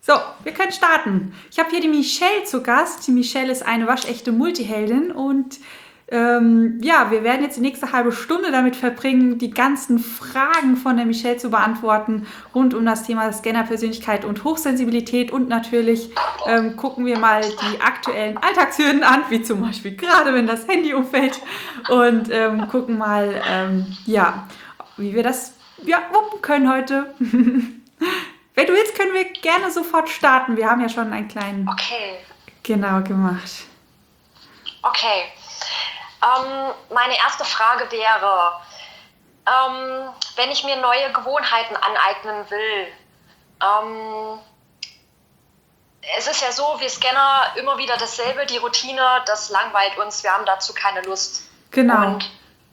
So, wir können starten. Ich habe hier die Michelle zu Gast. Die Michelle ist eine waschechte Multiheldin und ja, wir werden jetzt die nächste halbe Stunde damit verbringen, die ganzen Fragen von der Michelle zu beantworten rund um das Thema Scanner-Persönlichkeit und Hochsensibilität und natürlich gucken wir mal die aktuellen Alltagshürden an, wie zum Beispiel gerade, wenn das Handy umfällt und gucken mal, ja, wie wir das wuppen können heute. Wenn du willst, können wir gerne sofort starten. Wir haben ja schon einen kleinen... Okay. Genau, gemacht. Okay. Meine erste Frage wäre, wenn ich mir neue Gewohnheiten aneignen will, es ist ja so, wir Scanner immer wieder dasselbe, die Routine, das langweilt uns, wir haben dazu keine Lust. Genau. Und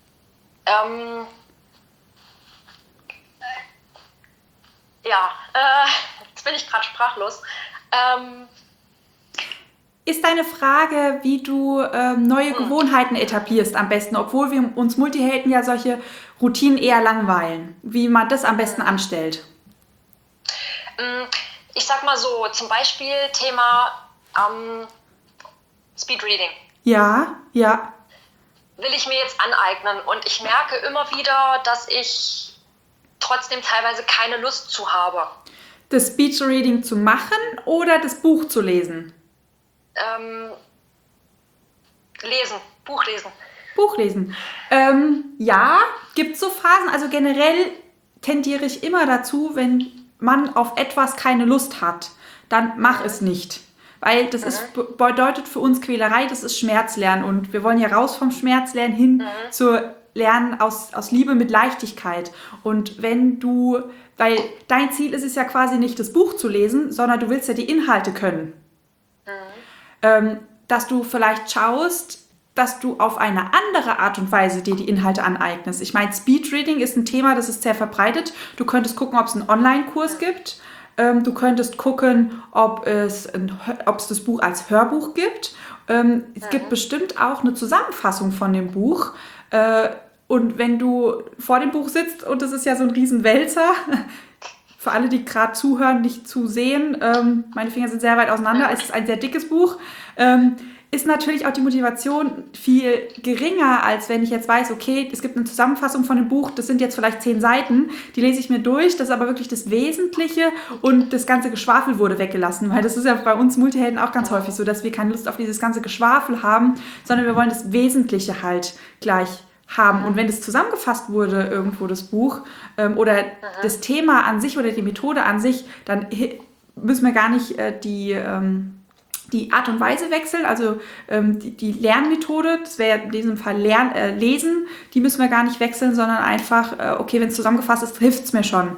jetzt bin ich gerade sprachlos. Ist deine Frage, wie du neue Gewohnheiten etablierst am besten, obwohl wir uns Multihelden ja solche Routinen eher langweilen, wie man das am besten anstellt? Ich sag mal so, zum Beispiel Thema Speedreading. Ja. Will ich mir jetzt aneignen und ich merke immer wieder, dass ich trotzdem teilweise keine Lust zu habe. Das Speedreading zu machen oder das Buch zu lesen? Buch lesen. Ja, gibt es so Phasen. Also generell tendiere ich immer dazu, wenn man auf etwas keine Lust hat, dann mach es nicht. Weil das bedeutet für uns Quälerei, das ist Schmerzlernen. Und wir wollen ja raus vom Schmerzlernen hin zur Lernen aus Liebe mit Leichtigkeit. Und weil dein Ziel ist es ja quasi nicht, das Buch zu lesen, sondern du willst ja die Inhalte können. Dass du vielleicht schaust, dass du auf eine andere Art und Weise dir die Inhalte aneignest. Ich meine, Speedreading ist ein Thema, das ist sehr verbreitet. Du könntest gucken, ob es einen Online-Kurs gibt. Du könntest gucken, ob es das Buch als Hörbuch gibt. Es gibt bestimmt auch eine Zusammenfassung von dem Buch. Und wenn du vor dem Buch sitzt, und das ist ja so ein Riesenwälzer, für alle, die gerade zuhören, nicht zu sehen, meine Finger sind sehr weit auseinander, es ist ein sehr dickes Buch, ist natürlich auch die Motivation viel geringer, als wenn ich jetzt weiß, okay, es gibt eine Zusammenfassung von dem Buch, das sind jetzt vielleicht 10 Seiten, die lese ich mir durch, das ist aber wirklich das Wesentliche und das ganze Geschwafel wurde weggelassen, weil das ist ja bei uns Multihelden auch ganz häufig so, dass wir keine Lust auf dieses ganze Geschwafel haben, sondern wir wollen das Wesentliche halt gleich haben. Und wenn das zusammengefasst wurde, irgendwo das Buch oder das Thema an sich oder die Methode an sich, dann müssen wir gar nicht die Art und Weise wechseln, also die Lernmethode, das wäre in diesem Fall Lesen, die müssen wir gar nicht wechseln, sondern einfach, okay, wenn es zusammengefasst ist, hilft es mir schon.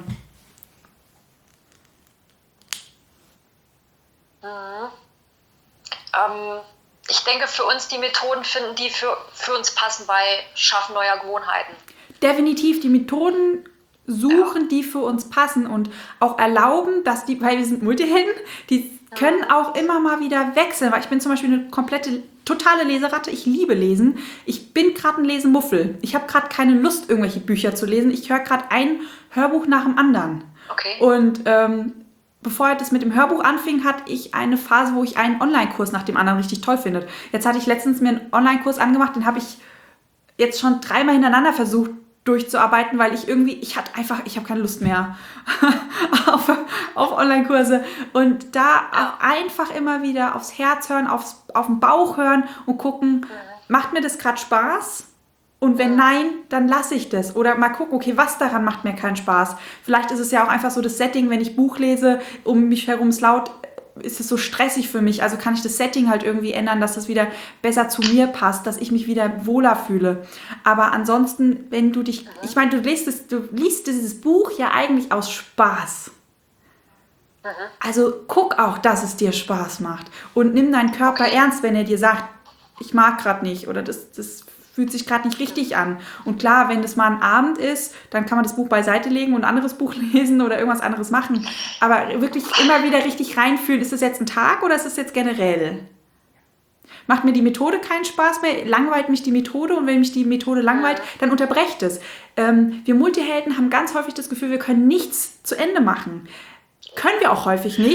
Ich denke, für uns die Methoden finden, die für uns passen bei Schaffen neuer Gewohnheiten. Definitiv die Methoden suchen, die für uns passen und auch erlauben, dass weil wir sind Multihelden, die können auch immer mal wieder wechseln, weil ich bin zum Beispiel eine totale Leseratte, ich liebe Lesen. Ich bin gerade ein Lesemuffel. Ich habe gerade keine Lust, irgendwelche Bücher zu lesen. Ich höre gerade ein Hörbuch nach dem anderen. Okay. Und bevor das mit dem Hörbuch anfing, hatte ich eine Phase, wo ich einen Online-Kurs nach dem anderen richtig toll finde. Jetzt hatte ich letztens mir einen Online-Kurs angemacht, den habe ich jetzt schon 3-mal hintereinander versucht durchzuarbeiten, weil ich habe keine Lust mehr auf Online-Kurse. Und da auch einfach immer wieder aufs Herz hören, auf den Bauch hören und gucken, macht mir das gerade Spaß? Und wenn nein, dann lasse ich das. Oder mal gucken, okay, was daran macht mir keinen Spaß? Vielleicht ist es ja auch einfach so das Setting, wenn ich Buch lese, um mich herum ist laut, ist es so stressig für mich. Also kann ich das Setting halt irgendwie ändern, dass das wieder besser zu mir passt, dass ich mich wieder wohler fühle. Aber ansonsten, wenn du dich, ich meine, du liest dieses Buch ja eigentlich aus Spaß. Also guck auch, dass es dir Spaß macht. Und nimm deinen Körper ernst, wenn er dir sagt, ich mag gerade nicht oder das fühlt sich gerade nicht richtig an. Und klar, wenn das mal ein Abend ist, dann kann man das Buch beiseite legen und ein anderes Buch lesen oder irgendwas anderes machen. Aber wirklich immer wieder richtig reinfühlen, ist das jetzt ein Tag oder ist das jetzt generell? Macht mir die Methode keinen Spaß mehr, langweilt mich die Methode und wenn mich die Methode langweilt, dann unterbrecht es. Wir Multihelden haben ganz häufig das Gefühl, wir können nichts zu Ende machen. Können wir auch häufig nicht,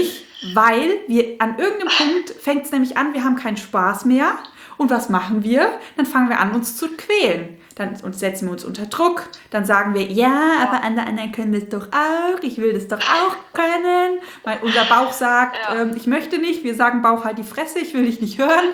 Weil wir an irgendeinem Punkt fängt es nämlich an, wir haben keinen Spaß mehr. Und was machen wir? Dann fangen wir an, uns zu quälen. Dann setzen wir uns unter Druck. Dann sagen wir, ja, aber alle anderen können das doch auch. Ich will das doch auch können. Weil unser Bauch sagt, ich möchte nicht. Wir sagen, Bauch, halt die Fresse, ich will dich nicht hören.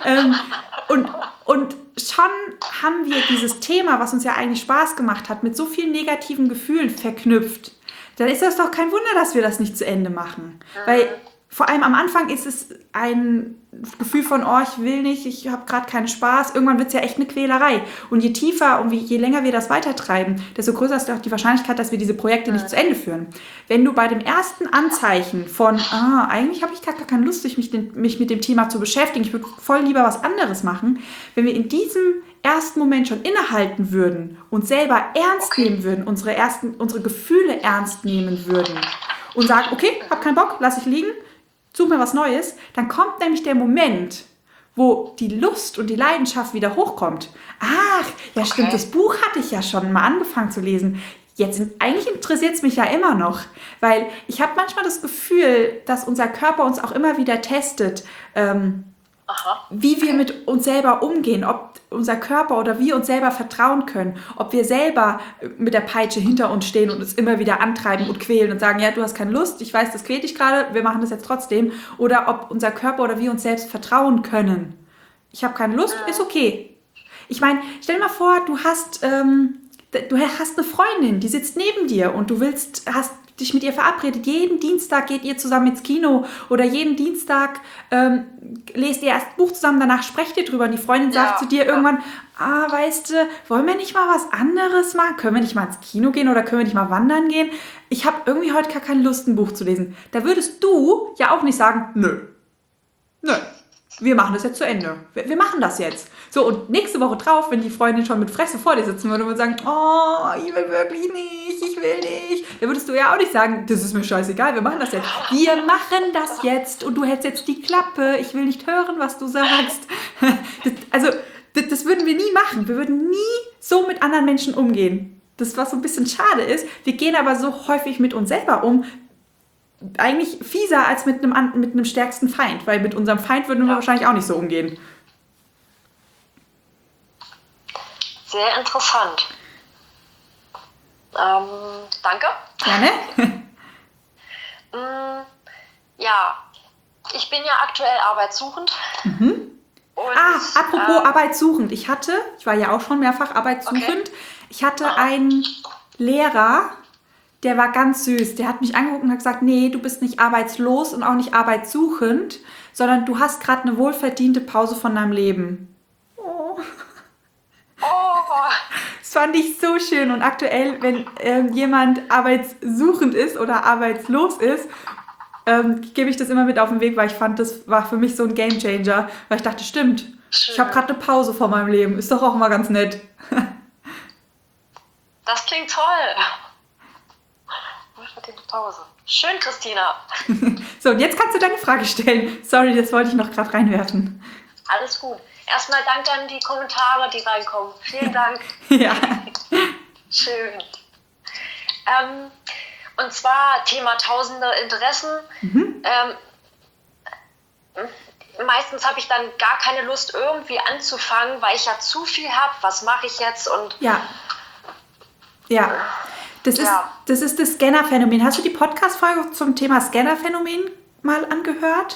Und schon haben wir dieses Thema, was uns ja eigentlich Spaß gemacht hat, mit so vielen negativen Gefühlen verknüpft. Dann ist das doch kein Wunder, dass wir das nicht zu Ende machen. Weil vor allem am Anfang ist es ein Gefühl von, oh, ich will nicht, ich habe gerade keinen Spaß. Irgendwann wird es ja echt eine Quälerei. Und je tiefer und je länger wir das weitertreiben, desto größer ist auch die Wahrscheinlichkeit, dass wir diese Projekte nicht zu Ende führen. Wenn du bei dem ersten Anzeichen von, eigentlich habe ich gar keine Lust, mich mit dem Thema zu beschäftigen, ich würde voll lieber was anderes machen, wenn wir in diesem ersten Moment schon innehalten würden und selber ernst nehmen würden, unsere Gefühle ernst nehmen würden und sagen, okay, hab keinen Bock, lass ich liegen, such mir was Neues, dann kommt nämlich der Moment, wo die Lust und die Leidenschaft wieder hochkommt. Ach, ja stimmt, das Buch hatte ich ja schon mal angefangen zu lesen. Eigentlich interessiert es mich ja immer noch, weil ich habe manchmal das Gefühl, dass unser Körper uns auch immer wieder testet, wie wir mit uns selber umgehen, ob unser Körper oder wir uns selber vertrauen können, ob wir selber mit der Peitsche hinter uns stehen und uns immer wieder antreiben und quälen und sagen, ja, du hast keine Lust, ich weiß, das quält dich gerade, wir machen das jetzt trotzdem, oder ob unser Körper oder wir uns selbst vertrauen können. Ich habe keine Lust, ist okay. Ich meine, stell dir mal vor, du hast eine Freundin, die sitzt neben dir und du hast dich mit ihr verabredet. Jeden Dienstag geht ihr zusammen ins Kino oder jeden Dienstag lest ihr erst ein Buch zusammen, danach sprecht ihr drüber und die Freundin sagt zu dir irgendwann, weißt du, wollen wir nicht mal was anderes machen? Können wir nicht mal ins Kino gehen oder können wir nicht mal wandern gehen? Ich habe irgendwie heute gar keine Lust, ein Buch zu lesen. Da würdest du ja auch nicht sagen, nö, wir machen das jetzt zu Ende. Wir machen das jetzt. So, und nächste Woche drauf, wenn die Freundin schon mit Fresse vor dir sitzen würde und sagen, oh, ich will wirklich nicht, ich will nicht, dann würdest du ja auch nicht sagen, das ist mir scheißegal, wir machen das jetzt. Wir machen das jetzt und du hältst jetzt die Klappe, ich will nicht hören, was du sagst. Das würden wir nie machen. Wir würden nie so mit anderen Menschen umgehen. Das, was so ein bisschen schade ist, wir gehen aber so häufig mit uns selber um, eigentlich fieser als mit einem stärksten Feind, weil mit unserem Feind würden wir wahrscheinlich auch nicht so umgehen. Sehr interessant. Danke. Gerne. Ja, ich bin ja aktuell arbeitssuchend. Und, apropos arbeitssuchend. Ich war ja auch schon mehrfach arbeitssuchend. Okay. Ich hatte einen Lehrer, der war ganz süß. Der hat mich angeguckt und hat gesagt, nee, du bist nicht arbeitslos und auch nicht arbeitssuchend, sondern du hast gerade eine wohlverdiente Pause von deinem Leben. Oh. Das fand ich so schön. Und aktuell, wenn jemand arbeitssuchend ist oder arbeitslos ist, gebe ich das immer mit auf den Weg, weil ich fand, das war für mich so ein Gamechanger. Weil ich dachte, stimmt, schön. Ich habe gerade eine Pause von meinem Leben. Ist doch auch mal ganz nett. Das klingt toll. Pause. Schön, Christina. So, und jetzt kannst du deine Frage stellen. Sorry, das wollte ich noch gerade reinwerfen. Alles gut. Erstmal danke an die Kommentare, die reinkommen. Vielen Dank. Ja. Schön. Und zwar Thema tausende Interessen. Meistens habe ich dann gar keine Lust, irgendwie anzufangen, weil ich ja zu viel habe. Was mache ich jetzt? Und ja. Das ist das Scanner-Phänomen. Hast du die Podcast-Folge zum Thema Scanner-Phänomen mal angehört?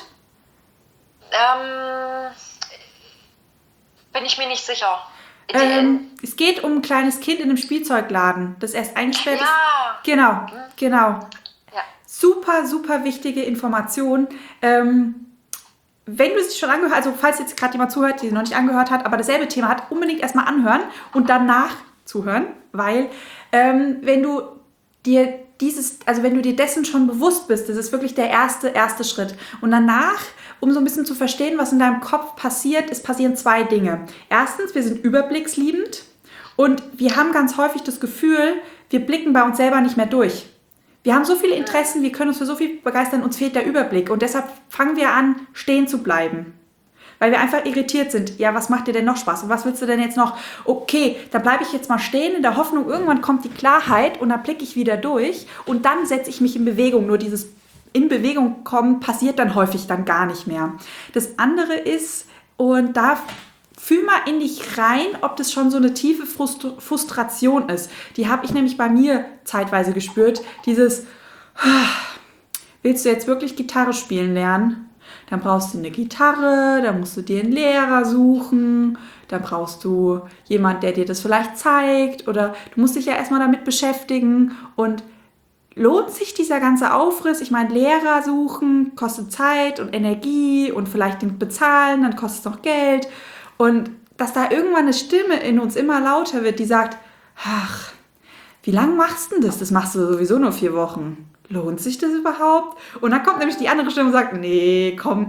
Bin ich mir nicht sicher. Es geht um ein kleines Kind in einem Spielzeugladen, das erst eingesperrt ist. Genau. Ja. Super, super wichtige Information. Wenn du es schon angehört hast, also falls jetzt gerade jemand zuhört, die noch nicht angehört hat, aber dasselbe Thema hat, unbedingt erstmal anhören und danach zuhören, weil wenn du dir dessen schon bewusst bist, das ist wirklich der erste Schritt. Und danach, um so ein bisschen zu verstehen, was in deinem Kopf passiert, passieren zwei Dinge. Erstens, wir sind überblicksliebend und wir haben ganz häufig das Gefühl, wir blicken bei uns selber nicht mehr durch. Wir haben so viele Interessen, wir können uns für so viel begeistern, uns fehlt der Überblick und deshalb fangen wir an, stehen zu bleiben. Weil wir einfach irritiert sind. Ja, was macht dir denn noch Spaß? Und was willst du denn jetzt noch? Okay, da bleibe ich jetzt mal stehen in der Hoffnung, irgendwann kommt die Klarheit und dann blicke ich wieder durch und dann setze ich mich in Bewegung. Nur dieses in Bewegung kommen passiert dann häufig dann gar nicht mehr. Das andere ist, und da fühl mal in dich rein, ob das schon so eine tiefe Frustration ist. Die habe ich nämlich bei mir zeitweise gespürt. Dieses, willst du jetzt wirklich Gitarre spielen lernen? Dann brauchst du eine Gitarre, dann musst du dir einen Lehrer suchen, dann brauchst du jemanden, der dir das vielleicht zeigt oder du musst dich ja erstmal damit beschäftigen und lohnt sich dieser ganze Aufriss? Ich meine, Lehrer suchen kostet Zeit und Energie und vielleicht den bezahlen, dann kostet es noch Geld und dass da irgendwann eine Stimme in uns immer lauter wird, die sagt, ach, wie lange machst du denn das? Das machst du sowieso nur 4 Wochen. Lohnt sich das überhaupt? Und dann kommt nämlich die andere Stimme und sagt, nee, komm,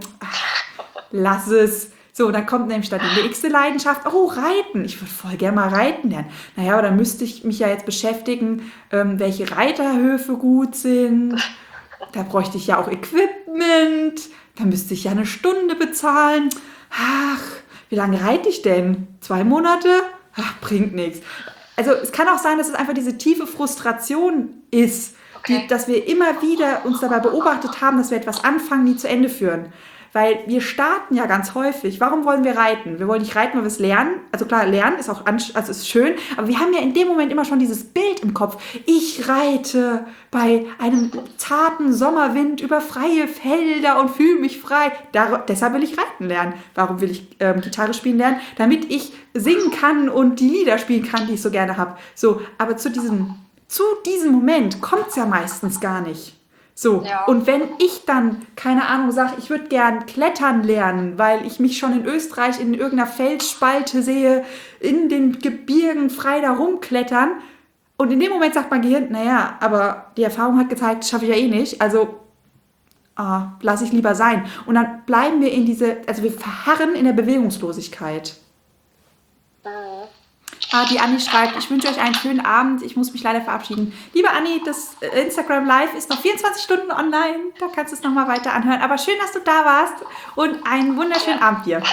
lass es. So, dann kommt nämlich dann die nächste Leidenschaft, oh, Reiten. Ich würde voll gerne mal reiten lernen. Naja, aber dann müsste ich mich ja jetzt beschäftigen, welche Reiterhöfe gut sind. Da bräuchte ich ja auch Equipment. Da müsste ich ja eine Stunde bezahlen. Ach, wie lange reite ich denn? 2 Monate? Ach, bringt nichts. Also es kann auch sein, dass es einfach diese tiefe Frustration ist, dass wir immer wieder uns dabei beobachtet haben, dass wir etwas anfangen, nie zu Ende führen. Weil wir starten ja ganz häufig. Warum wollen wir reiten? Wir wollen nicht reiten, weil wir es lernen. Also klar, lernen ist auch ist schön, aber wir haben ja in dem Moment immer schon dieses Bild im Kopf. Ich reite bei einem zarten Sommerwind über freie Felder und fühle mich frei. Deshalb will ich reiten lernen. Warum will ich Gitarre spielen lernen? Damit ich singen kann und die Lieder spielen kann, die ich so gerne habe. So, aber zu diesem Moment kommt es ja meistens gar nicht. So, ja. Und wenn ich dann, keine Ahnung, sage, ich würde gern klettern lernen, weil ich mich schon in Österreich in irgendeiner Felsspalte sehe, in den Gebirgen frei da rumklettern und in dem Moment sagt mein Gehirn, naja, aber die Erfahrung hat gezeigt, das schaffe ich ja eh nicht, also lasse ich lieber sein. Und dann bleiben wir wir verharren in der Bewegungslosigkeit. Die Anni schreibt, ich wünsche euch einen schönen Abend, ich muss mich leider verabschieden. Liebe Anni, das Instagram Live ist noch 24 Stunden online, da kannst du es nochmal weiter anhören. Aber schön, dass du da warst und einen wunderschönen Abend dir.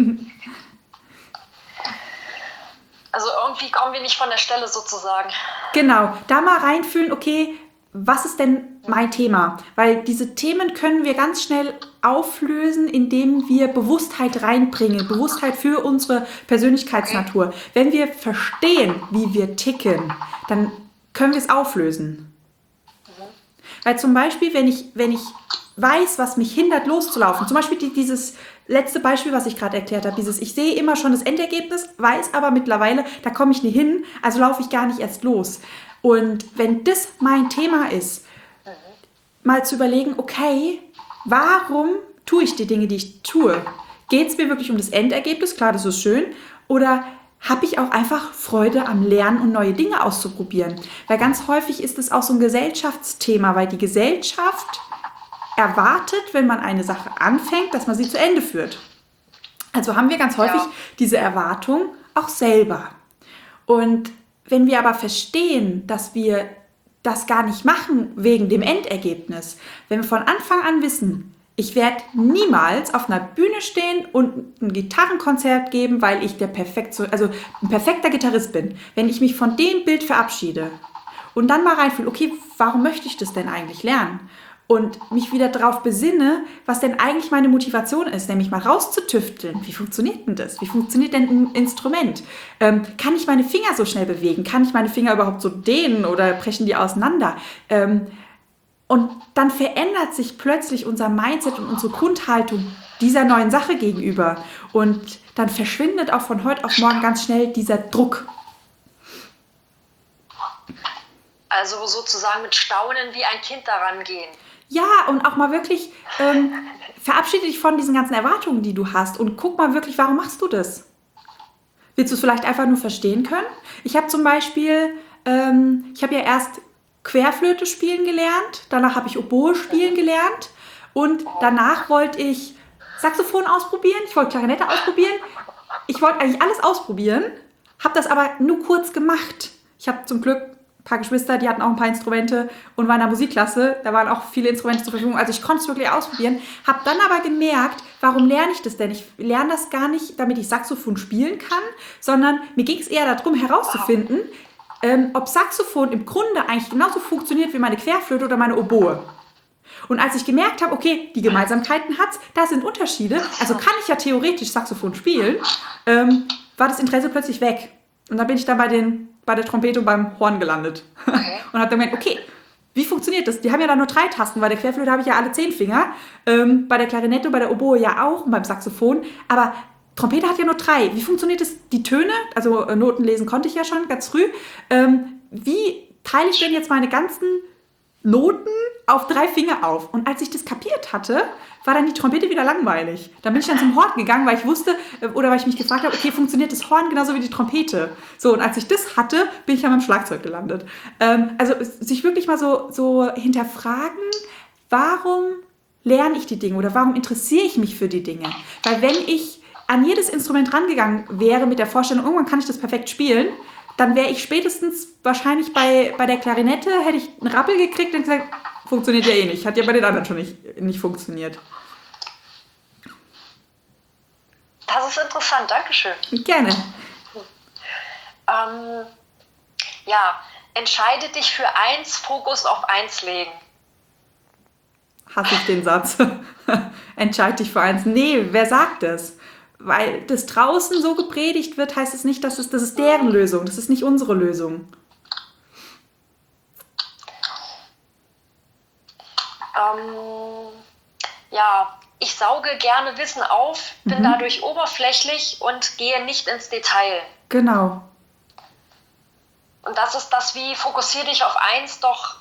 Also irgendwie kommen wir nicht von der Stelle sozusagen. Genau, da mal reinfühlen, okay, was ist denn mein Thema? Weil diese Themen können wir ganz schnell auflösen, indem wir Bewusstheit reinbringen, Bewusstheit für unsere Persönlichkeitsnatur. Okay. Wenn wir verstehen, wie wir ticken, dann können wir es auflösen. Mhm. Weil zum Beispiel, wenn ich weiß, was mich hindert, loszulaufen, zum Beispiel dieses letzte Beispiel, was ich gerade erklärt habe, ich sehe immer schon das Endergebnis, weiß aber mittlerweile, da komme ich nie hin, also laufe ich gar nicht erst los. Und wenn das mein Thema ist, mal zu überlegen, okay, warum tue ich die Dinge, die ich tue? Geht es mir wirklich um das Endergebnis? Klar, das ist schön. Oder habe ich auch einfach Freude am Lernen und neue Dinge auszuprobieren? Weil ganz häufig ist es auch so ein Gesellschaftsthema, weil die Gesellschaft erwartet, wenn man eine Sache anfängt, dass man sie zu Ende führt. Also haben wir ganz häufig diese Erwartung auch selber. Und wenn wir aber verstehen, dass wir das gar nicht machen wegen dem Endergebnis, wenn wir von Anfang an wissen, ich werde niemals auf einer Bühne stehen und ein Gitarrenkonzert geben, weil ich ein perfekter Gitarrist bin. Wenn ich mich von dem Bild verabschiede und dann mal reinfühle, okay, warum möchte ich das denn eigentlich lernen? Und mich wieder darauf besinne, was denn eigentlich meine Motivation ist, nämlich mal rauszutüfteln. Wie funktioniert denn das? Wie funktioniert denn ein Instrument? Kann ich meine Finger so schnell bewegen? Kann ich meine Finger überhaupt so dehnen oder brechen die auseinander? Und dann verändert sich plötzlich unser Mindset und unsere Grundhaltung dieser neuen Sache gegenüber. Und dann verschwindet auch von heute auf morgen ganz schnell dieser Druck. Also sozusagen mit Staunen wie ein Kind daran gehen. Ja, und auch mal wirklich verabschiede dich von diesen ganzen Erwartungen, die du hast und guck mal wirklich, warum machst du das? Willst du es vielleicht einfach nur verstehen können? Ich habe zum Beispiel, ich habe ja erst Querflöte spielen gelernt, danach habe ich Oboe spielen gelernt und danach wollte ich Saxophon ausprobieren, ich wollte Klarinette ausprobieren, ich wollte eigentlich alles ausprobieren, habe das aber nur kurz gemacht. Ich habe zum Glück ein paar Geschwister, die hatten auch ein paar Instrumente und war in der Musikklasse, da waren auch viele Instrumente zur Verfügung, also ich konnte es wirklich ausprobieren, habe dann aber gemerkt, warum lerne ich das denn? Ich lerne das gar nicht, damit ich Saxophon spielen kann, sondern mir ging es eher darum herauszufinden, ob Saxophon im Grunde eigentlich genauso funktioniert wie meine Querflöte oder meine Oboe. Und als ich gemerkt habe, okay, die Gemeinsamkeiten hat's, da sind Unterschiede, also kann ich ja theoretisch Saxophon spielen, war das Interesse plötzlich weg. Und dann bin ich dann bei der Trompete und beim Horn gelandet. Okay. Und habe dann gemerkt, okay, wie funktioniert das? Die haben ja da nur 3 Tasten. Bei der Querflöte habe ich ja alle 10 Finger. Bei der Klarinette, bei der Oboe ja auch und beim Saxophon. Aber Trompete hat ja nur 3. Wie funktioniert das? Die Töne, also Noten lesen konnte ich ja schon ganz früh. Wie teile ich denn jetzt meine ganzen Noten auf 3 Finger auf? Und als ich das kapiert hatte, war dann die Trompete wieder langweilig. Dann bin ich dann zum Horn gegangen, weil ich wusste, oder weil ich mich gefragt habe, okay, funktioniert das Horn genauso wie die Trompete? So, und als ich das hatte, bin ich dann beim Schlagzeug gelandet. Also sich wirklich mal so hinterfragen, warum lerne ich die Dinge oder warum interessiere ich mich für die Dinge? Weil wenn ich an jedes Instrument rangegangen wäre mit der Vorstellung, irgendwann kann ich das perfekt spielen, dann wäre ich spätestens wahrscheinlich bei der Klarinette, hätte ich einen Rappel gekriegt und gesagt, funktioniert ja eh nicht. Hat ja bei den anderen schon nicht funktioniert. Das ist interessant, Dankeschön. Gerne. Ja, entscheide dich für eins, Fokus auf eins legen. Hasse ich den Satz. Entscheide dich für eins. Nee, wer sagt das? Weil das draußen so gepredigt wird, heißt es nicht, das ist deren Lösung. Das ist nicht unsere Lösung. Ja, ich sauge gerne Wissen auf, bin dadurch oberflächlich und gehe nicht ins Detail. Genau. Und das ist das wie, fokussier dich auf eins, doch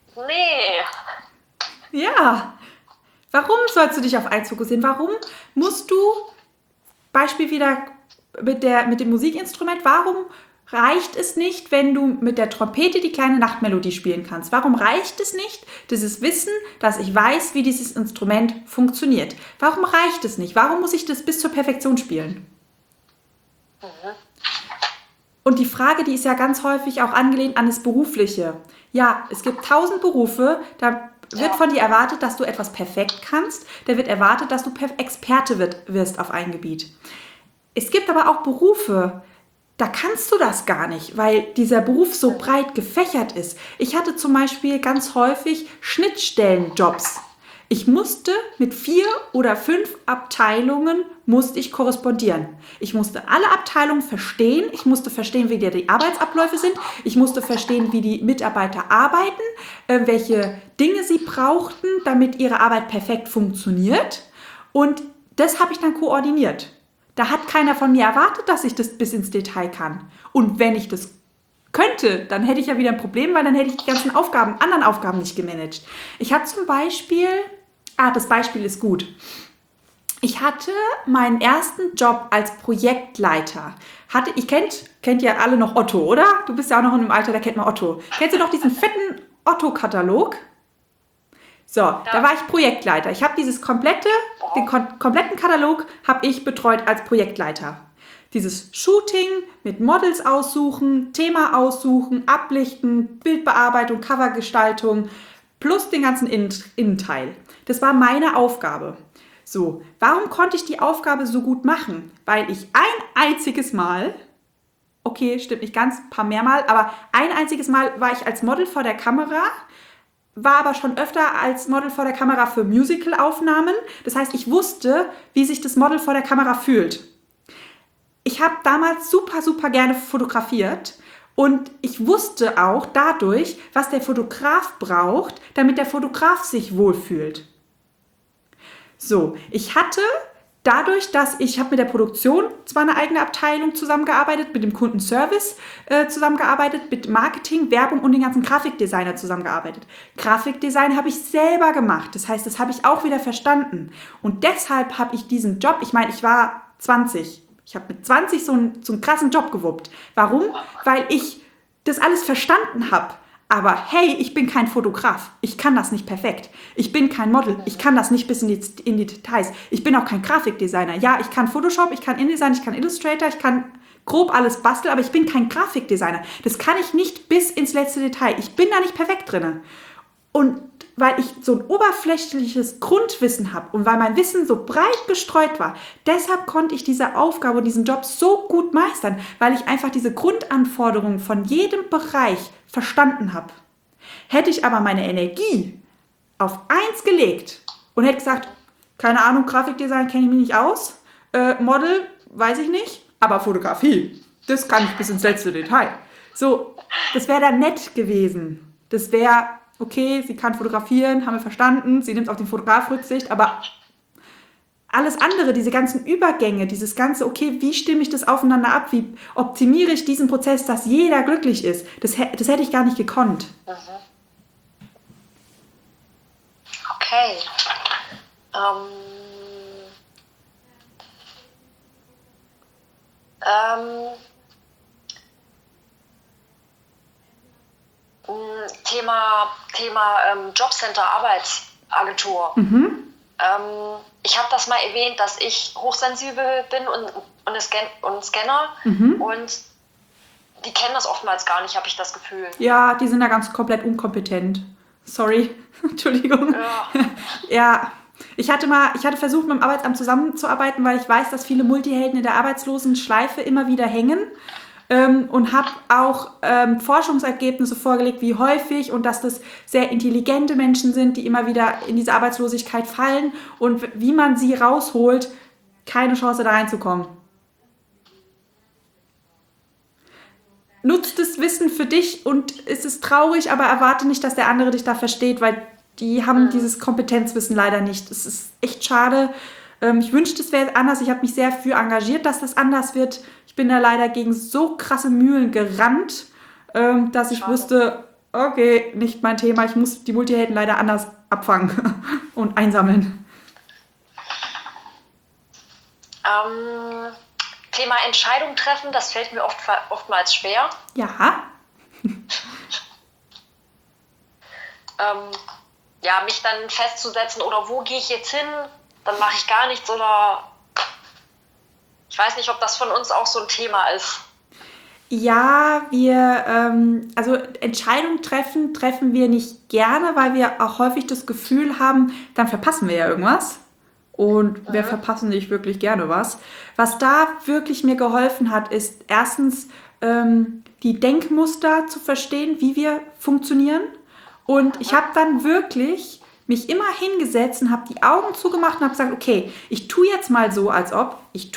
nee. Ja. Warum sollst du dich auf eins fokussieren? Warum musst du, Beispiel wieder mit dem Musikinstrument, warum reicht es nicht, wenn du mit der Trompete die kleine Nachtmelodie spielen kannst? Warum reicht es nicht, dieses Wissen, dass ich weiß, wie dieses Instrument funktioniert? Warum reicht es nicht? Warum muss ich das bis zur Perfektion spielen? Und die Frage, die ist ja ganz häufig auch angelehnt an das Berufliche. Ja, es gibt 1000 Berufe, da wird von dir erwartet, dass du etwas perfekt kannst. Da wird erwartet, dass du Experte wirst auf ein Gebiet. Es gibt aber auch Berufe, da kannst du das gar nicht, weil dieser Beruf so breit gefächert ist. Ich hatte zum Beispiel ganz häufig Schnittstellenjobs. Ich musste mit 4 oder 5 Abteilungen korrespondieren. Ich musste alle Abteilungen verstehen. Ich musste verstehen, wie die Arbeitsabläufe sind. Ich musste verstehen, wie die Mitarbeiter arbeiten, welche Dinge sie brauchten, damit ihre Arbeit perfekt funktioniert. Und das habe ich dann koordiniert. Da hat keiner von mir erwartet, dass ich das bis ins Detail kann. Und wenn ich das könnte, dann hätte ich ja wieder ein Problem, weil dann hätte ich die ganzen anderen Aufgaben nicht gemanagt. Ich hatte zum Beispiel, das Beispiel ist gut. Ich hatte meinen ersten Job als Projektleiter. Kennt ihr alle noch Otto, oder? Du bist ja auch noch in einem Alter, da kennt man Otto. Kennst du noch diesen fetten Otto-Katalog? So, da war ich Projektleiter. Ich habe den kompletten Katalog habe ich betreut als Projektleiter. Dieses Shooting mit Models aussuchen, Thema aussuchen, ablichten, Bildbearbeitung, Covergestaltung plus den ganzen Innenteil. Das war meine Aufgabe. So, warum konnte ich die Aufgabe so gut machen? Weil ich ein einziges Mal, okay, stimmt nicht ganz, ein paar mehr Mal, aber ein einziges Mal war ich als Model vor der Kamera, war aber schon öfter als Model vor der Kamera für Musical-Aufnahmen. Das heißt, ich wusste, wie sich das Model vor der Kamera fühlt. Ich habe damals super, super gerne fotografiert und ich wusste auch dadurch, was der Fotograf braucht, damit der Fotograf sich wohlfühlt. So, ich hatte dadurch, dass ich habe mit der Produktion zwar eine eigene Abteilung zusammengearbeitet, mit dem Kundenservice zusammengearbeitet, mit Marketing, Werbung und den ganzen Grafikdesigner zusammengearbeitet. Grafikdesign habe ich selber gemacht, das heißt, das habe ich auch wieder verstanden. Und deshalb habe ich diesen Job, ich meine, ich war 20, ich habe mit 20 so einen krassen Job gewuppt. Warum? Weil ich das alles verstanden habe. Aber hey, ich bin kein Fotograf. Ich kann das nicht perfekt. Ich bin kein Model. Ich kann das nicht bis in die Details. Ich bin auch kein Grafikdesigner. Ja, ich kann Photoshop, ich kann InDesign, ich kann Illustrator, ich kann grob alles basteln, aber ich bin kein Grafikdesigner. Das kann ich nicht bis ins letzte Detail. Ich bin da nicht perfekt drin. Und weil ich so ein oberflächliches Grundwissen habe und weil mein Wissen so breit gestreut war, deshalb konnte ich diese Aufgabe und diesen Job so gut meistern, weil ich einfach diese Grundanforderungen von jedem Bereich verstanden habe. Hätte ich aber meine Energie auf 1 gelegt und hätte gesagt, keine Ahnung, Grafikdesign kenne ich mich nicht aus, Model, weiß ich nicht, aber Fotografie, das kann ich bis ins letzte Detail. So, das wäre dann nett gewesen. Das wäre, okay, sie kann fotografieren, haben wir verstanden, sie nimmt auf den Fotograf Rücksicht, aber alles andere, diese ganzen Übergänge, dieses ganze, okay, wie stimme ich das aufeinander ab, wie optimiere ich diesen Prozess, dass jeder glücklich ist, das hätte ich gar nicht gekonnt. Okay. Thema Jobcenter, Arbeitsagentur. Ich habe das mal erwähnt, dass ich hochsensibel bin und Scanner. Und die kennen das oftmals gar nicht, habe ich das Gefühl. Ja, die sind da ganz komplett unkompetent. Sorry, Entschuldigung. Ja. Ich hatte versucht, mit dem Arbeitsamt zusammenzuarbeiten, weil ich weiß, dass viele Multihelden in der Arbeitslosenschleife immer wieder hängen. Und habe auch Forschungsergebnisse vorgelegt, wie häufig und dass das sehr intelligente Menschen sind, die immer wieder in diese Arbeitslosigkeit fallen und wie man sie rausholt, keine Chance da reinzukommen. Nutzt das Wissen für dich und es ist traurig, aber erwarte nicht, dass der andere dich da versteht, weil die haben dieses Kompetenzwissen leider nicht. Es ist echt schade. Ich wünschte, es wäre anders. Ich habe mich sehr für engagiert, dass das anders wird. Ich bin da leider gegen so krasse Mühlen gerannt, dass ich wusste, okay, nicht mein Thema. Ich muss die Multihelden leider anders abfangen und einsammeln. Thema Entscheidung treffen, das fällt mir oftmals schwer. Ja. Mich dann festzusetzen oder wo gehe ich jetzt hin, dann mache ich gar nichts oder ich weiß nicht, ob das von uns auch so ein Thema ist. Ja, also Entscheidungen treffen wir nicht gerne, weil wir auch häufig das Gefühl haben, dann verpassen wir ja irgendwas. Und wir verpassen nicht wirklich gerne was. Was da wirklich mir geholfen hat, ist erstens die Denkmuster zu verstehen, wie wir funktionieren. Und ich habe dann wirklich mich immer hingesetzt und habe die Augen zugemacht und habe gesagt, okay, ich tue jetzt mal so, als ob ich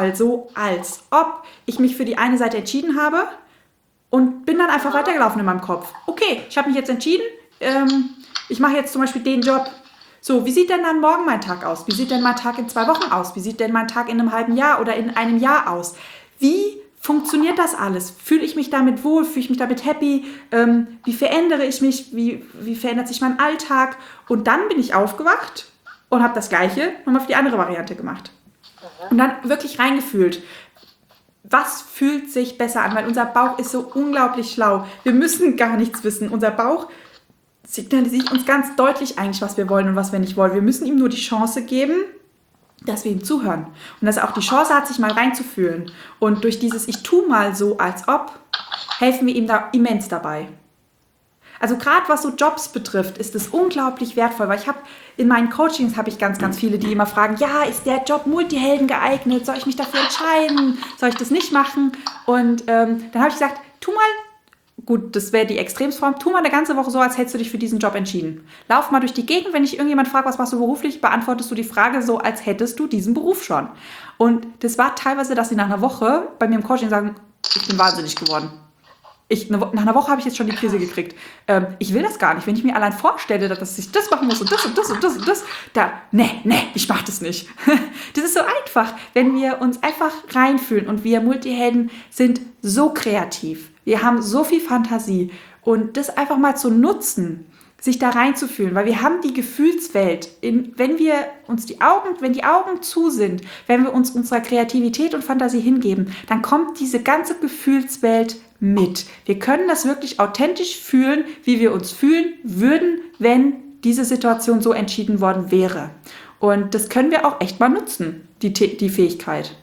mich für die eine Seite entschieden habe und bin dann einfach weitergelaufen in meinem Kopf. Okay, ich habe mich jetzt entschieden, ich mache jetzt zum Beispiel den Job. So, wie sieht denn dann morgen mein Tag aus? Wie sieht denn mein Tag in 2 Wochen aus? Wie sieht denn mein Tag in einem halben Jahr oder in einem Jahr aus? Wie funktioniert das alles? Fühle ich mich damit wohl? Fühle ich mich damit happy? Wie verändere ich mich? Wie verändert sich mein Alltag? Und dann bin ich aufgewacht und habe das Gleiche nochmal für die andere Variante gemacht. Und dann wirklich reingefühlt. Was fühlt sich besser an? Weil unser Bauch ist so unglaublich schlau. Wir müssen gar nichts wissen. Unser Bauch signalisiert uns ganz deutlich eigentlich, was wir wollen und was wir nicht wollen. Wir müssen ihm nur die Chance geben, dass wir ihm zuhören. Und dass er auch die Chance hat, sich mal reinzufühlen. Und durch dieses Ich tu mal so, als ob, helfen wir ihm da immens dabei. Also gerade was so Jobs betrifft, ist es unglaublich wertvoll, weil in meinen Coachings habe ich ganz, ganz viele, die immer fragen, ja, ist der Job Multihelden geeignet? Soll ich mich dafür entscheiden? Soll ich das nicht machen? Und dann habe ich gesagt, tu mal, gut, das wäre die Extremsform, tu mal eine ganze Woche so, als hättest du dich für diesen Job entschieden. Lauf mal durch die Gegend, wenn dich irgendjemand fragt, was machst du beruflich, beantwortest du die Frage so, als hättest du diesen Beruf schon. Und das war teilweise, dass sie nach einer Woche bei mir im Coaching sagen, ich bin wahnsinnig geworden. Nach einer Woche habe ich jetzt schon die Krise gekriegt. Ich will das gar nicht. Wenn ich mir allein vorstelle, dass ich das machen muss und das und das und das und das, ich mache das nicht. Das ist so einfach, wenn wir uns einfach reinfühlen und wir Multihelden sind so kreativ. Wir haben so viel Fantasie und das einfach mal zu nutzen, sich da reinzufühlen, weil wir haben die Gefühlswelt, wenn die Augen zu sind, wenn wir uns unserer Kreativität und Fantasie hingeben, dann kommt diese ganze Gefühlswelt mit. Wir können das wirklich authentisch fühlen, wie wir uns fühlen würden, wenn diese Situation so entschieden worden wäre. Und das können wir auch echt mal nutzen, die Fähigkeit.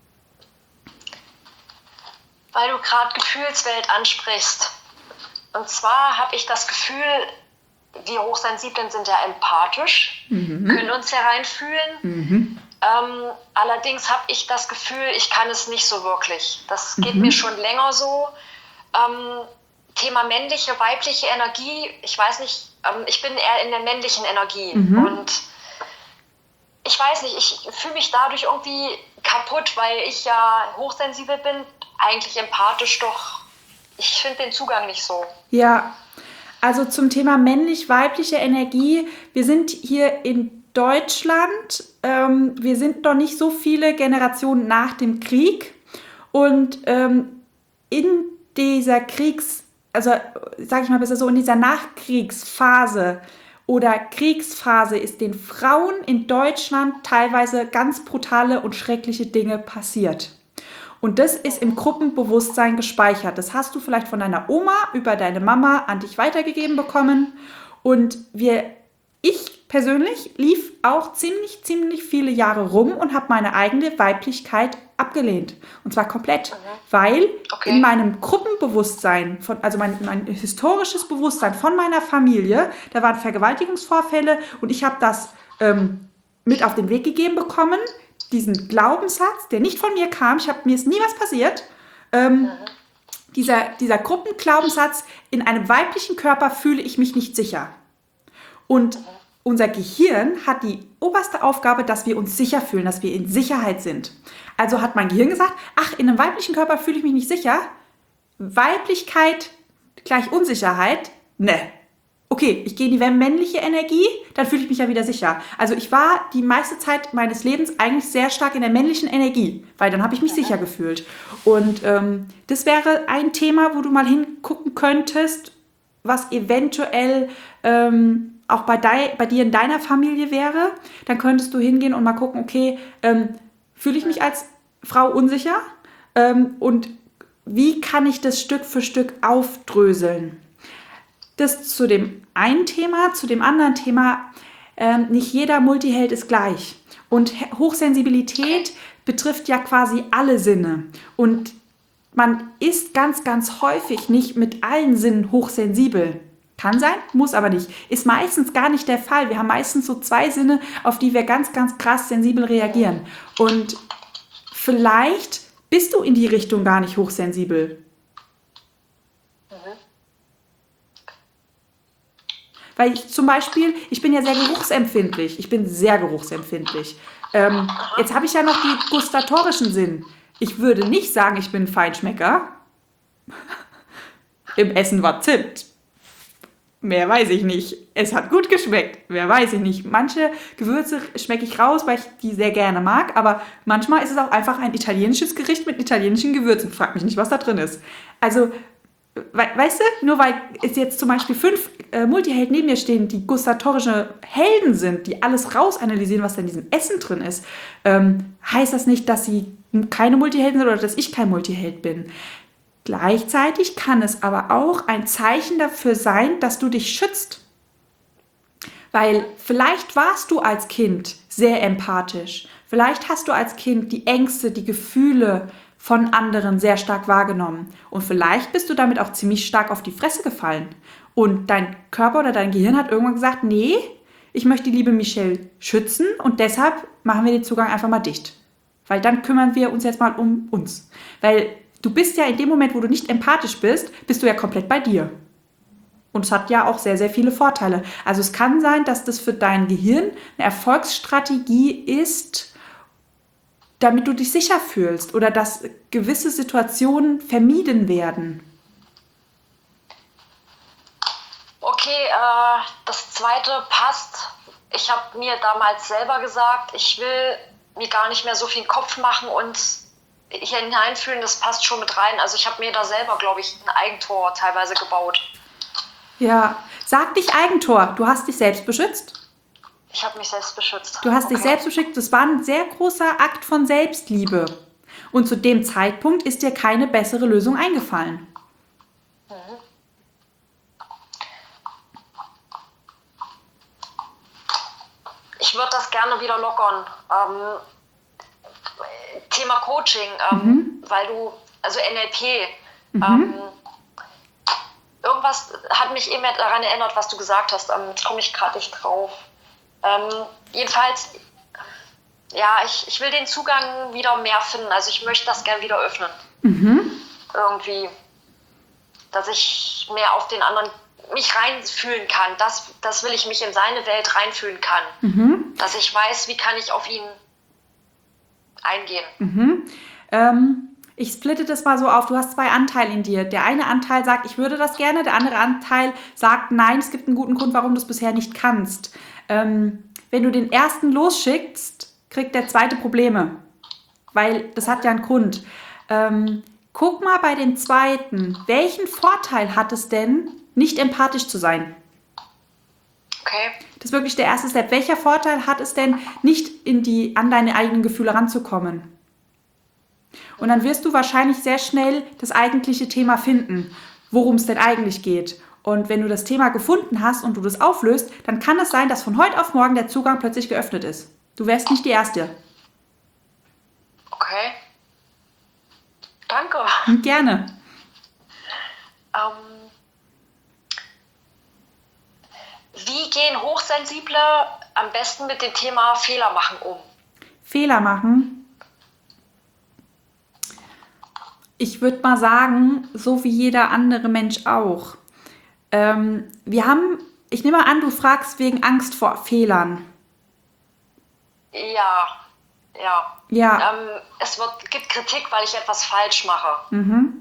Weil du gerade Gefühlswelt ansprichst. Und zwar habe ich das Gefühl, wir Hochsensiblen sind ja empathisch, können uns hereinfühlen. Allerdings habe ich das Gefühl, ich kann es nicht so wirklich. Das geht mir schon länger so. Thema männliche, weibliche Energie, ich weiß nicht, ich bin eher in der männlichen Energie und ich weiß nicht, ich fühle mich dadurch irgendwie kaputt, weil ich ja hochsensibel bin, eigentlich empathisch, doch ich finde den Zugang nicht so. Ja, also zum Thema männlich-weibliche Energie. Wir sind hier in Deutschland. Wir sind noch nicht so viele Generationen nach dem Krieg. Und in dieser also sage ich mal besser so, in dieser Nachkriegsphase oder Kriegsphase ist den Frauen in Deutschland teilweise ganz brutale und schreckliche Dinge passiert. Und das ist im Gruppenbewusstsein gespeichert. Das hast du vielleicht von deiner Oma über deine Mama an dich weitergegeben bekommen. Und ich persönlich lief auch ziemlich viele Jahre rum und habe meine eigene Weiblichkeit abgelehnt. Und zwar komplett. Weil in meinem Gruppenbewusstsein, also mein historisches Bewusstsein von meiner Familie, da waren Vergewaltigungsvorfälle und ich habe das mit auf den Weg gegeben bekommen, diesen Glaubenssatz, der nicht von mir kam, mir ist nie was passiert, dieser Gruppenglaubenssatz, in einem weiblichen Körper fühle ich mich nicht sicher. Und unser Gehirn hat die oberste Aufgabe, dass wir uns sicher fühlen, dass wir in Sicherheit sind. Also hat mein Gehirn gesagt, ach, in einem weiblichen Körper fühle ich mich nicht sicher. Weiblichkeit gleich Unsicherheit? Ne. Okay, ich gehe in die männliche Energie, dann fühle ich mich ja wieder sicher. Also ich war die meiste Zeit meines Lebens eigentlich sehr stark in der männlichen Energie, weil dann habe ich mich sicher gefühlt. Und das wäre ein Thema, wo du mal hingucken könntest, was eventuell auch bei dir in deiner Familie wäre. Dann könntest du hingehen und mal gucken, okay, fühle ich mich als Frau unsicher? Und wie kann ich das Stück für Stück aufdröseln? Das zu dem einen Thema, zu dem anderen Thema, nicht jeder Multiheld ist gleich. Und Hochsensibilität betrifft ja quasi alle Sinne. Und man ist ganz häufig nicht mit allen Sinnen hochsensibel. Kann sein, muss aber nicht. Ist meistens gar nicht der Fall. Wir haben meistens so 2 Sinne, auf die wir ganz krass sensibel reagieren. Und vielleicht bist du in die Richtung gar nicht hochsensibel. Weil zum Beispiel, ich bin ja sehr geruchsempfindlich. Jetzt habe ich ja noch die gustatorischen Sinn. Ich würde nicht sagen, ich bin ein Feinschmecker. Im Essen war Zimt. Mehr weiß ich nicht. Es hat gut geschmeckt. Mehr weiß ich nicht. Manche Gewürze schmecke ich raus, weil ich die sehr gerne mag. Aber manchmal ist es auch einfach ein italienisches Gericht mit italienischen Gewürzen. Frag mich nicht, was da drin ist. Also, weißt du, nur weil es jetzt zum Beispiel 5 Multihelden neben mir stehen, die gustatorische Helden sind, die alles rausanalysieren, was da in diesem Essen drin ist, heißt das nicht, dass sie keine Multihelden sind oder dass ich kein Multiheld bin. Gleichzeitig kann es aber auch ein Zeichen dafür sein, dass du dich schützt. Weil vielleicht warst du als Kind sehr empathisch. Vielleicht hast du als Kind die Ängste, die Gefühle von anderen sehr stark wahrgenommen. Und vielleicht bist du damit auch ziemlich stark auf die Fresse gefallen. Und dein Körper oder dein Gehirn hat irgendwann gesagt, nee, ich möchte die liebe Michelle schützen und deshalb machen wir den Zugang einfach mal dicht. Weil dann kümmern wir uns jetzt mal um uns. Weil du bist ja in dem Moment, wo du nicht empathisch bist, bist du ja komplett bei dir. Und es hat ja auch sehr viele Vorteile. Also es kann sein, dass das für dein Gehirn eine Erfolgsstrategie ist, damit du dich sicher fühlst oder dass gewisse Situationen vermieden werden. Okay, das zweite passt. Ich habe mir damals selber gesagt, ich will mir gar nicht mehr so viel Kopf machen und hier hineinfühlen, das passt schon mit rein. Also ich habe mir da selber, glaube ich, ein Eigentor teilweise gebaut. Ja, sag nicht Eigentor, du hast dich selbst beschützt. Ich habe mich selbst beschützt. Du hast dich selbst beschützt, das war ein sehr großer Akt von Selbstliebe. Und zu dem Zeitpunkt ist dir keine bessere Lösung eingefallen. Ich würde das gerne wieder lockern. Thema Coaching, weil du, also NLP, irgendwas hat mich eben daran erinnert, was du gesagt hast. Jetzt komme ich gerade nicht drauf. Jedenfalls, ja, ich will den Zugang wieder mehr finden. Also ich möchte das gerne wieder öffnen. Irgendwie. dass ich mehr auf den anderen mich reinfühlen kann. Das will ich mich in seine Welt reinfühlen kann. Dass ich weiß, wie kann ich auf ihn eingehen. Ich splitte das mal so auf. Du hast zwei Anteile in dir. Der eine Anteil sagt, ich würde das gerne. Der andere Anteil sagt, nein, es gibt einen guten Grund, warum du es bisher nicht kannst. Wenn du den ersten losschickst, kriegt der zweite Probleme. Weil das hat ja einen Grund. Guck mal bei dem zweiten. Welchen Vorteil hat es denn, nicht empathisch zu sein? Okay. Das ist wirklich der erste Step. Welcher Vorteil hat es denn, nicht an deine eigenen Gefühle ranzukommen? Und dann wirst du wahrscheinlich sehr schnell das eigentliche Thema finden, worum es denn eigentlich geht. Und wenn du das Thema gefunden hast und du das auflöst, dann kann es sein, dass von heute auf morgen der Zugang plötzlich geöffnet ist. Du wärst nicht die Erste. Okay. Danke. Gerne. Wie gehen Hochsensible am besten mit dem Thema Fehler machen um? Fehler machen? Ich würde mal sagen, so wie jeder andere Mensch auch. Ich nehme mal an, du fragst wegen Angst vor Fehlern. Ja. Es gibt Kritik, weil ich etwas falsch mache.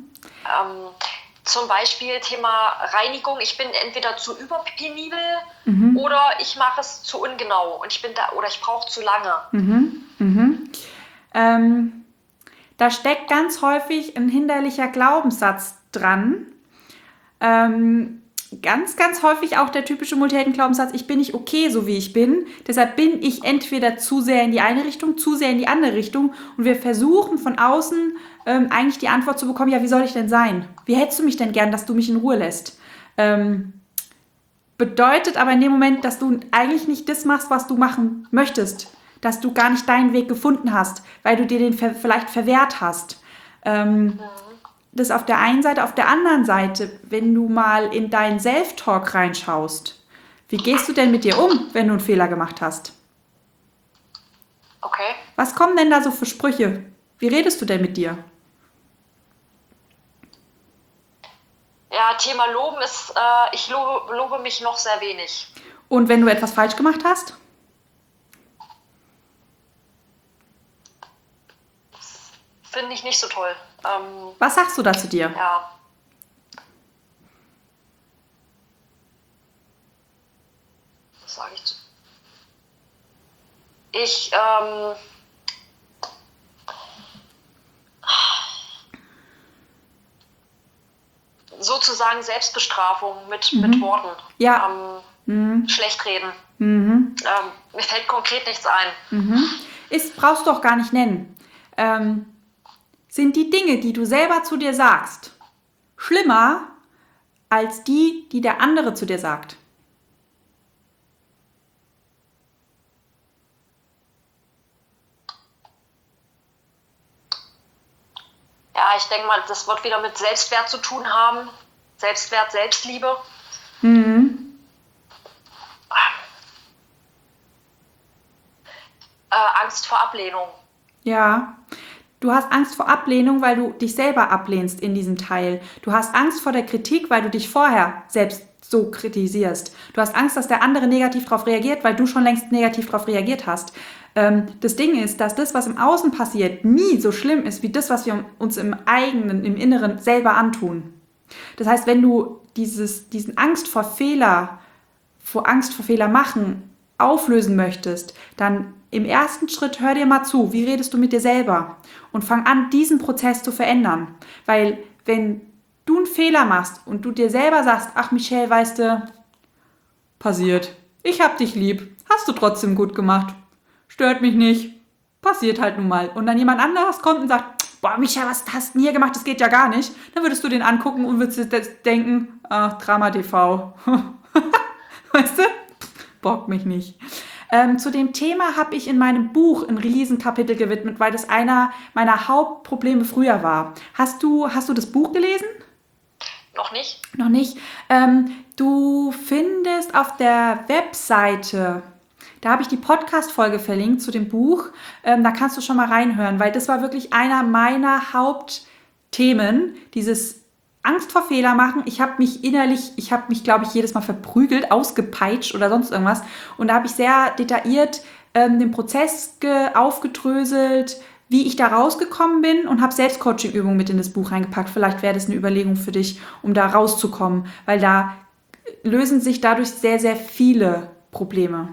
Zum Beispiel Thema Reinigung. Ich bin entweder zu überpenibel oder ich mache es zu ungenau und ich brauche zu lange. Da steckt ganz häufig ein hinderlicher Glaubenssatz dran. Ganz, ganz häufig auch der typische Multihelden-Glaubenssatz, ich bin nicht okay, so wie ich bin. Deshalb bin ich entweder zu sehr in die eine Richtung, zu sehr in die andere Richtung. Und wir versuchen von außen eigentlich die Antwort zu bekommen, ja, wie soll ich denn sein? Wie hättest du mich denn gern, dass du mich in Ruhe lässt? Bedeutet aber in dem Moment, dass du eigentlich nicht das machst, was du machen möchtest. Dass du gar nicht deinen Weg gefunden hast, weil du dir den vielleicht verwehrt hast. Das auf der einen Seite. Auf der anderen Seite, wenn du mal in deinen Self-Talk reinschaust, wie gehst du denn mit dir um, wenn du einen Fehler gemacht hast? Okay. Was kommen denn da so für Sprüche? Wie redest du denn mit dir? Ja, Thema Loben ist, ich lobe mich noch sehr wenig. Und wenn du etwas falsch gemacht hast? Finde ich nicht so toll. Was sagst du da zu dir? Ja. Was sage ich zu? Sozusagen Selbstbestrafung mit Worten. Ja. Schlecht reden. Mir fällt konkret nichts ein. Brauchst du auch gar nicht nennen. Sind die Dinge, die du selber zu dir sagst, schlimmer als die der andere zu dir sagt? Ja, ich denke mal, das wird wieder mit Selbstwert zu tun haben. Selbstwert, Selbstliebe. Angst vor Ablehnung. Ja. Du hast Angst vor Ablehnung, weil du dich selber ablehnst in diesem Teil. Du hast Angst vor der Kritik, weil du dich vorher selbst so kritisierst. Du hast Angst, dass der andere negativ darauf reagiert, weil du schon längst negativ darauf reagiert hast. Das Ding ist, dass das, was im Außen passiert, nie so schlimm ist, wie das, was wir uns im Inneren selber antun. Das heißt, wenn du diesen Angst vor Fehler machen, auflösen möchtest, dann im ersten Schritt hör dir mal zu, wie redest du mit dir selber und fang an, diesen Prozess zu verändern. Weil wenn du einen Fehler machst und du dir selber sagst, ach Michelle, weißt du, passiert, ich hab dich lieb, hast du trotzdem gut gemacht, stört mich nicht, passiert halt nun mal. Und dann jemand anderes kommt und sagt, boah Michelle, was hast du denn hier gemacht, das geht ja gar nicht. Dann würdest du den angucken und würdest denken, ach, Drama TV. Weißt du? Bock mich nicht. Zu dem Thema habe ich in meinem Buch ein Riesenkapitel gewidmet, weil das einer meiner Hauptprobleme früher war. Hast du das Buch gelesen? Noch nicht. Noch nicht. Du findest auf der Webseite, da habe ich die Podcast-Folge verlinkt zu dem Buch, da kannst du schon mal reinhören, weil das war wirklich einer meiner Hauptthemen, dieses Angst vor Fehler machen. Ich habe mich, glaube ich, jedes Mal verprügelt, ausgepeitscht oder sonst irgendwas. Und da habe ich sehr detailliert den Prozess aufgedröselt, wie ich da rausgekommen bin und habe Selbstcoaching-Übungen mit in das Buch reingepackt. Vielleicht wäre das eine Überlegung für dich, um da rauszukommen, weil da lösen sich dadurch sehr, sehr viele Probleme.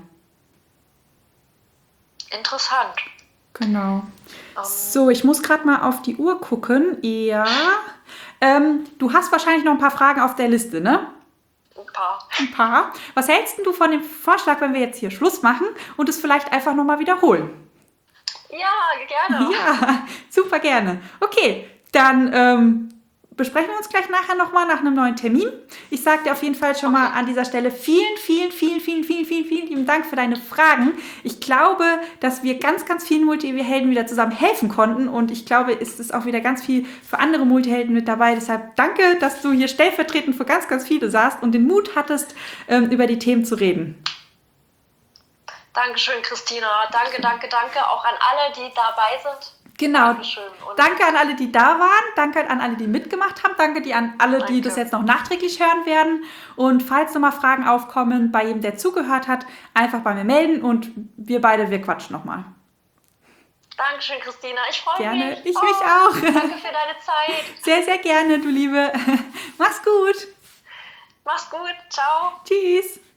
Interessant. Genau. So, ich muss gerade mal auf die Uhr gucken. Ja. Du hast wahrscheinlich noch ein paar Fragen auf der Liste, ne? Ein paar. Was hältst denn du von dem Vorschlag, wenn wir jetzt hier Schluss machen und es vielleicht einfach nochmal wiederholen? Ja, gerne. Ja, super gerne. Okay, dann besprechen wir uns gleich nachher nochmal nach einem neuen Termin. Ich sage dir auf jeden Fall schon mal an dieser Stelle vielen lieben Dank für deine Fragen. Ich glaube, dass wir ganz, ganz vielen Multihelden wieder zusammen helfen konnten und ich glaube, es ist auch wieder ganz viel für andere Multihelden mit dabei. Deshalb danke, dass du hier stellvertretend für ganz, ganz viele saßt und den Mut hattest, über die Themen zu reden. Dankeschön, Christina. Danke auch an alle, die dabei sind. Genau. Danke an alle, die da waren. Danke an alle, die mitgemacht haben. Danke an alle, die das jetzt noch nachträglich hören werden. Und falls nochmal Fragen aufkommen, bei jedem, der zugehört hat, einfach bei mir melden und wir quatschen nochmal. Dankeschön, Christina. Ich freue mich. Gerne. Ich mich auch. Danke für deine Zeit. Sehr, sehr gerne, du Liebe. Mach's gut. Mach's gut. Ciao. Tschüss.